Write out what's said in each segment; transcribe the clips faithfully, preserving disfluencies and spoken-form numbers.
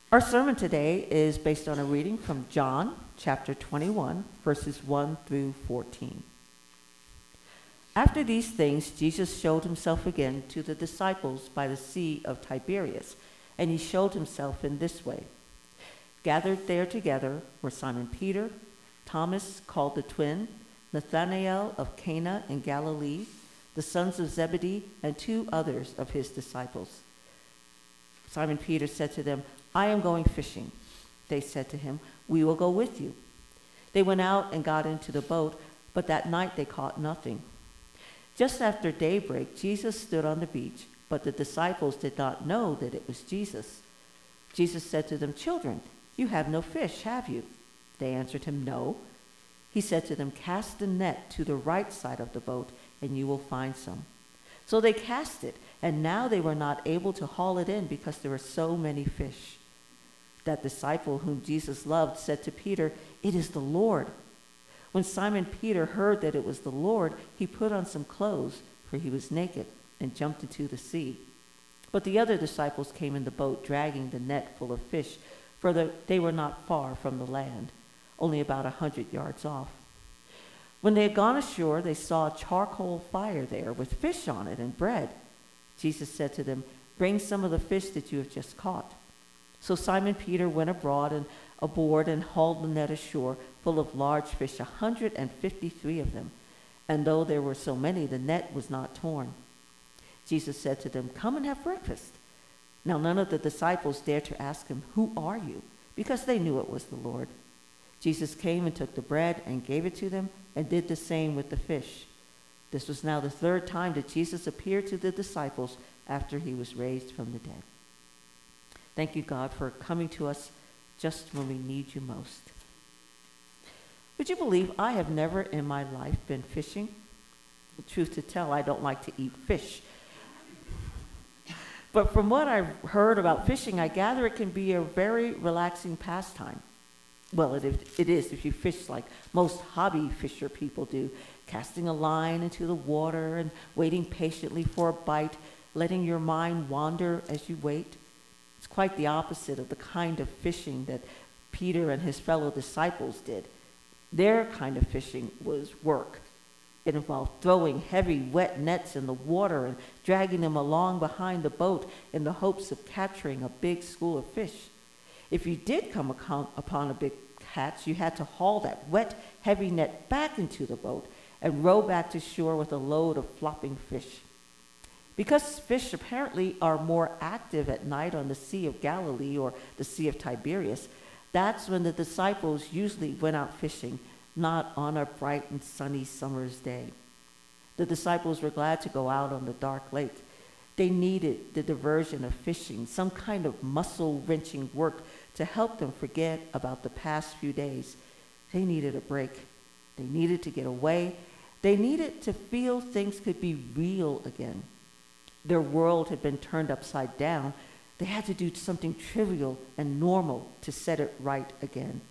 Our sermon today is based on a reading from John chapter twenty-one, verses one through fourteen. After these things, Jesus showed himself again to the disciples by the Sea of Tiberias, and he showed himself in this way. Gathered there together were Simon Peter, Thomas called the twin, Nathanael of Cana in Galilee, the sons of Zebedee, and two others of his disciples. Simon Peter said to them, "I am going fishing." They said to him, "We will go with you." They went out and got into the boat, but that night they caught nothing. Just after daybreak, Jesus stood on the beach, but the disciples did not know that it was Jesus. Jesus said to them, "Children, you have no fish, have you?" They answered him, "No." He said to them, "Cast the net to the right side of the boat, and you will find some." So they cast it, and now they were not able to haul it in because there were so many fish. That disciple whom Jesus loved said to Peter, "It is the Lord." When Simon Peter heard that it was the Lord, he put on some clothes, for he was naked, and jumped into the sea. But the other disciples came in the boat, dragging the net full of fish, for the, they were not far from the land, only about a hundred yards off. When they had gone ashore, they saw a charcoal fire there with fish on it and bread. Jesus said to them, "Bring some of the fish that you have just caught." So Simon Peter went abroad and aboard and hauled the net ashore, full of large fish, a hundred and fifty-three of them. And though there were so many, the net was not torn. Jesus said to them, "Come and have breakfast." Now none of the disciples dared to ask him, "Who are you?" because they knew it was the Lord. Jesus came and took the bread and gave it to them, and did the same with the fish. This was now the third time that Jesus appeared to the disciples after he was raised from the dead. Thank you, God, for coming to us just when we need you most. Would you believe I have never in my life been fishing? The truth to tell, I don't like to eat fish. But from what I've heard about fishing, I gather it can be a very relaxing pastime. Well, it, it is if you fish like most hobby fisher people do, casting a line into the water and waiting patiently for a bite, letting your mind wander as you wait. It's quite the opposite of the kind of fishing that Peter and his fellow disciples did. Their kind of fishing was work. It involved throwing heavy, wet nets in the water and dragging them along behind the boat in the hopes of capturing a big school of fish. If you did come upon a big catch, you had to haul that wet, heavy net back into the boat and row back to shore with a load of flopping fish. Because fish apparently are more active at night on the Sea of Galilee or the Sea of Tiberias, that's when the disciples usually went out fishing, not on a bright and sunny summer's day. The disciples were glad to go out on the dark lake. They needed the diversion of fishing, some kind of muscle-wrenching work to help them forget about the past few days. They needed a break. They needed to get away. They needed to feel things could be real again. Their world had been turned upside down. They had to do something trivial and normal to set it right again.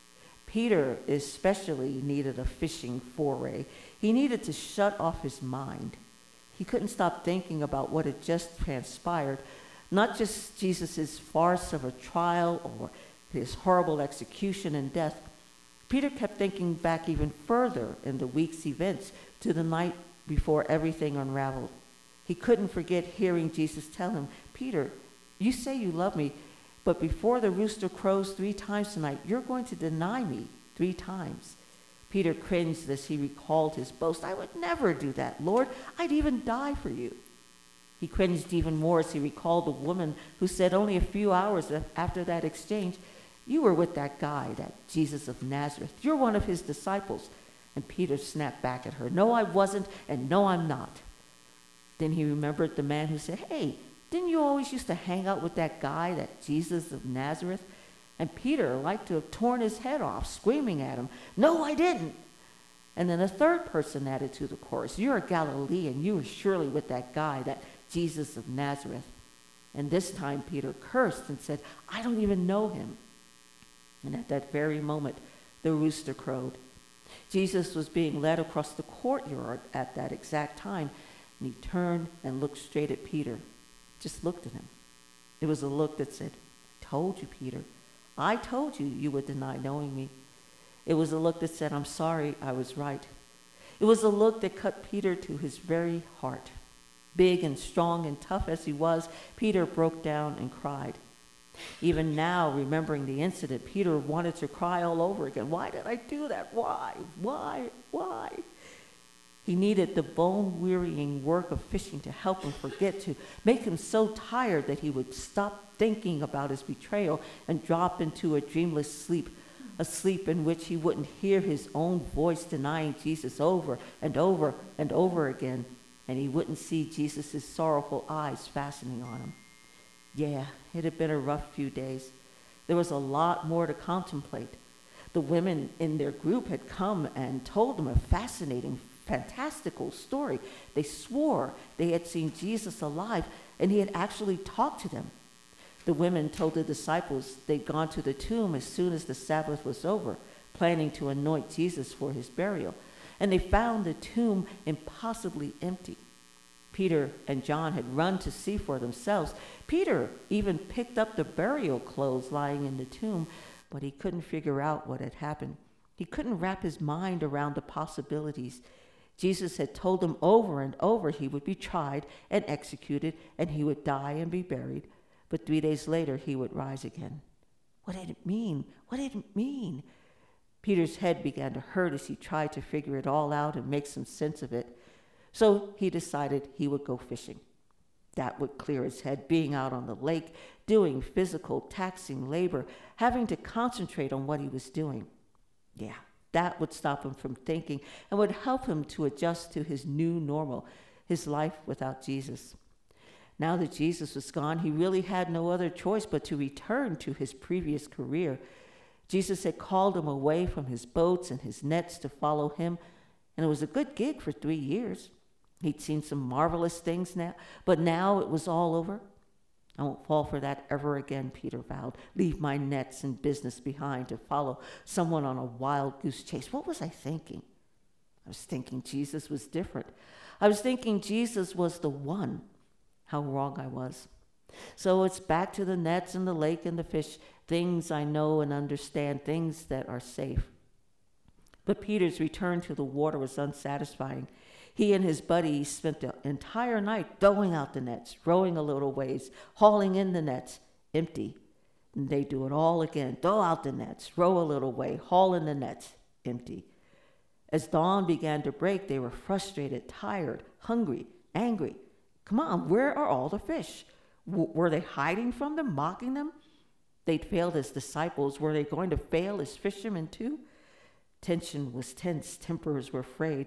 Peter especially needed a fishing foray. He needed to shut off his mind. He couldn't stop thinking about what had just transpired, not just Jesus' farce of a trial or his horrible execution and death. Peter kept thinking back even further in the week's events to the night before everything unraveled. He couldn't forget hearing Jesus tell him, "Peter, you say you love me, but before the rooster crows three times tonight, you're going to deny me three times." Peter cringed as he recalled his boast. "I would never do that, Lord. I'd even die for you." He cringed even more as he recalled the woman who said only a few hours after that exchange, "You were with that guy, that Jesus of Nazareth. You're one of his disciples." And Peter snapped back at her, "No, I wasn't, and no, I'm not." Then he remembered the man who said, "Hey, didn't you always used to hang out with that guy, that Jesus of Nazareth?" And Peter liked to have torn his head off, screaming at him, "No, I didn't." And then a third person added to the chorus, "You're a Galilean. You were surely with that guy, that Jesus of Nazareth." And this time Peter cursed and said, "I don't even know him." And at that very moment, the rooster crowed. Jesus was being led across the courtyard at that exact time, and he turned and looked straight at Peter, just looked at him. It was a look that said, "I told you, Peter. I told you you would deny knowing me." It was a look that said, "I'm sorry, I was right." It was a look that cut Peter to his very heart. Big and strong and tough as he was, Peter broke down and cried. Even now, remembering the incident, Peter wanted to cry all over again. Why did I do that? Why? Why? Why? He needed the bone-wearying work of fishing to help him forget, to make him so tired that he would stop thinking about his betrayal and drop into a dreamless sleep, a sleep in which he wouldn't hear his own voice denying Jesus over and over and over again, and he wouldn't see Jesus' sorrowful eyes fastening on him. Yeah, it had been a rough few days. There was a lot more to contemplate. The women in their group had come and told them a fascinating, fantastical story. They swore they had seen Jesus alive, and he had actually talked to them. The women told the disciples they'd gone to the tomb as soon as the Sabbath was over, planning to anoint Jesus for his burial, and they found the tomb impossibly empty. Peter and John had run to see for themselves. Peter even picked up the burial clothes lying in the tomb, but he couldn't figure out what had happened. He couldn't wrap his mind around the possibilities. Jesus had told him over and over he would be tried and executed, and he would die and be buried, but three days later he would rise again. What did it mean? What did it mean? Peter's head began to hurt as he tried to figure it all out and make some sense of it. So he decided he would go fishing. That would clear his head, being out on the lake, doing physical, taxing labor, having to concentrate on what he was doing. Yeah, that would stop him from thinking and would help him to adjust to his new normal, his life without Jesus. Now that Jesus was gone, he really had no other choice but to return to his previous career. Jesus had called him away from his boats and his nets to follow him, and it was a good gig for three years. He'd seen some marvelous things now, but now it was all over. "I won't fall for that ever again," Peter vowed. "Leave my nets and business behind to follow someone on a wild goose chase." What was I thinking? I was thinking Jesus was different. I was thinking Jesus was the one. How wrong I was. So it's back to the nets and the lake and the fish, things I know and understand, things that are safe. But Peter's return to the water was unsatisfying. He and his buddies spent the entire night throwing out the nets, rowing a little ways, hauling in the nets, empty. And they do it all again. Throw out the nets, row a little way, haul in the nets, empty. As dawn began to break, they were frustrated, tired, hungry, angry. Come on, where are all the fish? W- were they hiding from them, mocking them? They'd failed as disciples. Were they going to fail as fishermen too? Tension was tense. Tempers were frayed.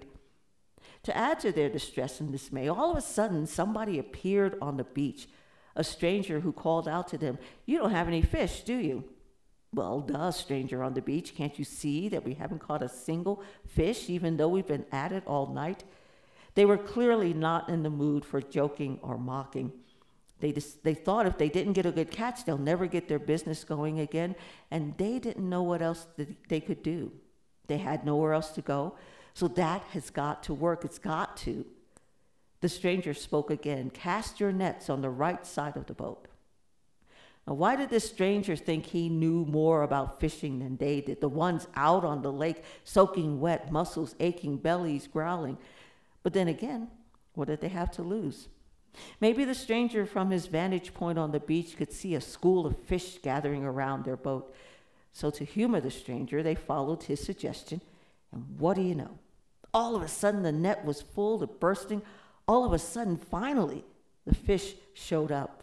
To add to their distress and dismay, all of a sudden, somebody appeared on the beach, a stranger who called out to them, "You don't have any fish, do you?" "Well, duh, stranger on the beach. Can't you see that we haven't caught a single fish, even though we've been at it all night?" They were clearly not in the mood for joking or mocking. They just, they thought if they didn't get a good catch, they'll never get their business going again, and they didn't know what else that they could do. They had nowhere else to go, so that has got to work. It's got to. The stranger spoke again. "Cast your nets on the right side of the boat." Now, why did this stranger think he knew more about fishing than they did? The ones out on the lake, soaking wet, muscles aching, bellies growling. But then again, what did they have to lose? Maybe the stranger from his vantage point on the beach could see a school of fish gathering around their boat. So to humor the stranger, they followed his suggestion. And what do you know? All of a sudden, the net was full to bursting. All of a sudden, finally, the fish showed up.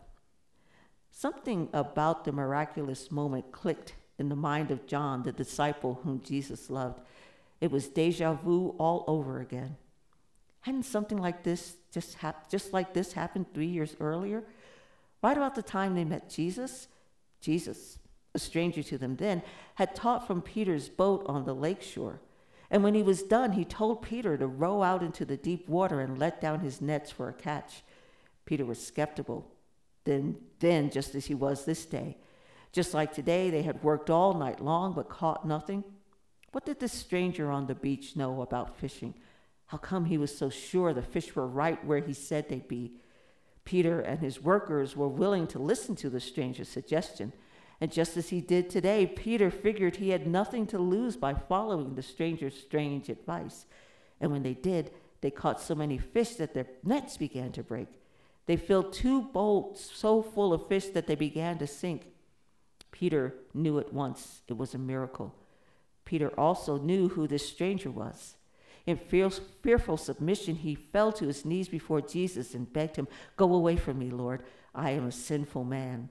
Something about the miraculous moment clicked in the mind of John, the disciple whom Jesus loved. It was deja vu all over again. Hadn't something like this just hap- just like this happened three years earlier? Right about the time they met Jesus, Jesus, a stranger to them then, had taught from Peter's boat on the lakeshore. And when he was done, he told Peter to row out into the deep water and let down his nets for a catch. Peter was skeptical, then, then just as he was this day. Just like today, they had worked all night long but caught nothing. What did this stranger on the beach know about fishing? How come he was so sure the fish were right where he said they'd be? Peter and his workers were willing to listen to the stranger's suggestion. And just as he did today, Peter figured he had nothing to lose by following the stranger's strange advice. And when they did, they caught so many fish that their nets began to break. They filled two boats so full of fish that they began to sink. Peter knew at once it was a miracle. Peter also knew who this stranger was. In fearful submission, he fell to his knees before Jesus and begged him, "Go away from me, Lord. I am a sinful man."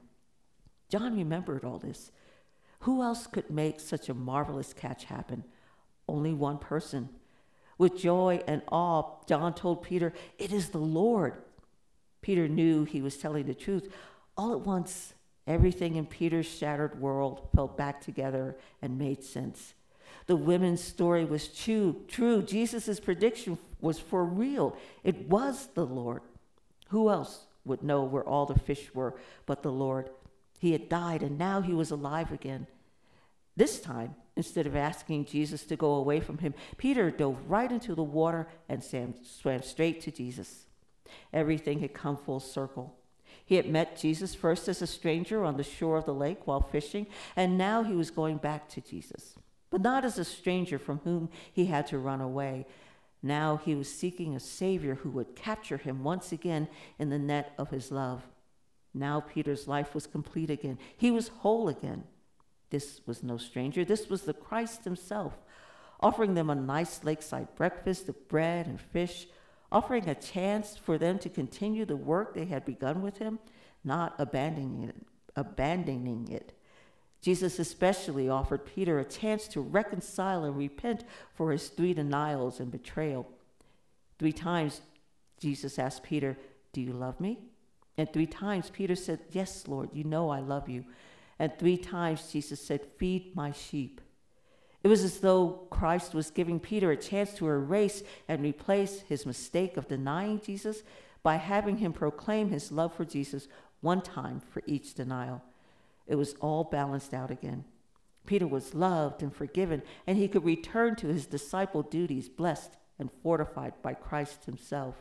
John remembered all this. Who else could make such a marvelous catch happen? Only one person. With joy and awe, John told Peter, "It is the Lord." Peter knew he was telling the truth. All at once, everything in Peter's shattered world fell back together and made sense. The women's story was true. True. Jesus' prediction was for real. It was the Lord. Who else would know where all the fish were but the Lord? He had died, and now he was alive again. This time, instead of asking Jesus to go away from him, Peter dove right into the water and swam straight to Jesus. Everything had come full circle. He had met Jesus first as a stranger on the shore of the lake while fishing, and now he was going back to Jesus. But not as a stranger from whom he had to run away. Now he was seeking a Savior who would capture him once again in the net of his love. Now Peter's life was complete again. He was whole again. This was no stranger. This was the Christ himself, offering them a nice lakeside breakfast of bread and fish, offering a chance for them to continue the work they had begun with him, not abandoning it. Abandoning it. Jesus especially offered Peter a chance to reconcile and repent for his three denials and betrayal. Three times Jesus asked Peter, "Do you love me?" And three times Peter said, "Yes, Lord, you know I love you." And three times Jesus said, "Feed my sheep." It was as though Christ was giving Peter a chance to erase and replace his mistake of denying Jesus by having him proclaim his love for Jesus one time for each denial. It was all balanced out again. Peter was loved and forgiven, and he could return to his disciple duties blessed and fortified by Christ himself.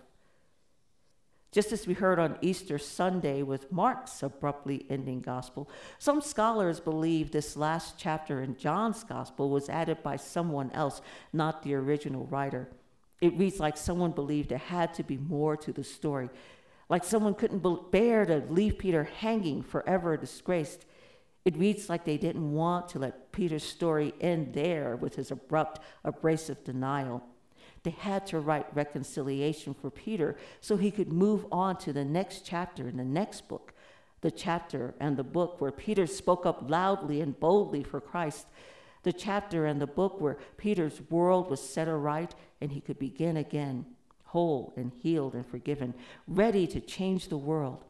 Just as we heard on Easter Sunday with Mark's abruptly ending gospel, some scholars believe this last chapter in John's gospel was added by someone else, not the original writer. It reads like someone believed there had to be more to the story, like someone couldn't bear to leave Peter hanging forever disgraced. It reads like they didn't want to let Peter's story end there with his abrupt, abrasive denial. They had to write reconciliation for Peter so he could move on to the next chapter in the next book, the chapter and the book where Peter spoke up loudly and boldly for Christ, the chapter and the book where Peter's world was set aright and he could begin again, whole and healed and forgiven, ready to change the world.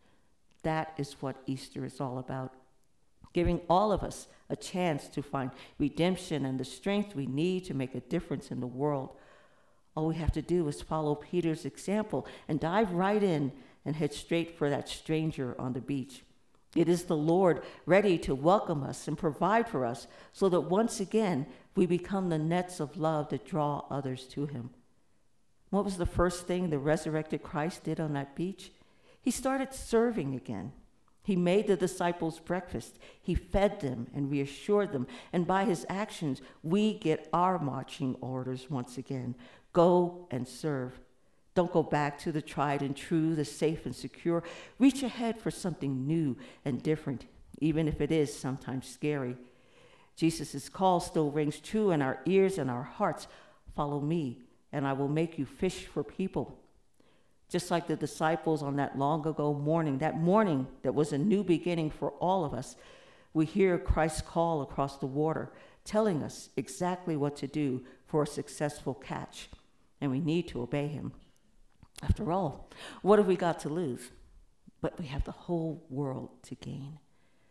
That is what Easter is all about. Giving all of us a chance to find redemption and the strength we need to make a difference in the world. All we have to do is follow Peter's example and dive right in and head straight for that stranger on the beach. It is the Lord ready to welcome us and provide for us so that once again we become the nets of love that draw others to him. What was the first thing the resurrected Christ did on that beach? He started serving again. He made the disciples breakfast. He fed them and reassured them. And by his actions, we get our marching orders once again. Go and serve. Don't go back to the tried and true, the safe and secure. Reach ahead for something new and different, even if it is sometimes scary. Jesus' call still rings true in our ears and our hearts. Follow me, and I will make you fish for people. Just like the disciples on that long ago morning, that morning that was a new beginning for all of us, we hear Christ's call across the water, telling us exactly what to do for a successful catch, and we need to obey him. After all, what have we got to lose? But we have the whole world to gain.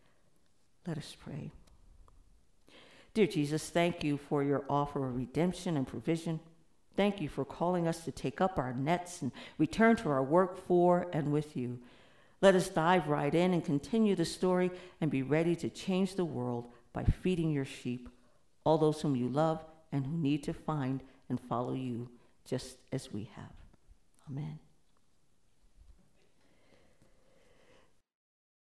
Let us pray. Dear Jesus, thank you for your offer of redemption and provision. Thank you for calling us to take up our nets and return to our work for and with you. Let us dive right in and continue the story and be ready to change the world by feeding your sheep, all those whom you love and who need to find and follow you just as we have. Amen.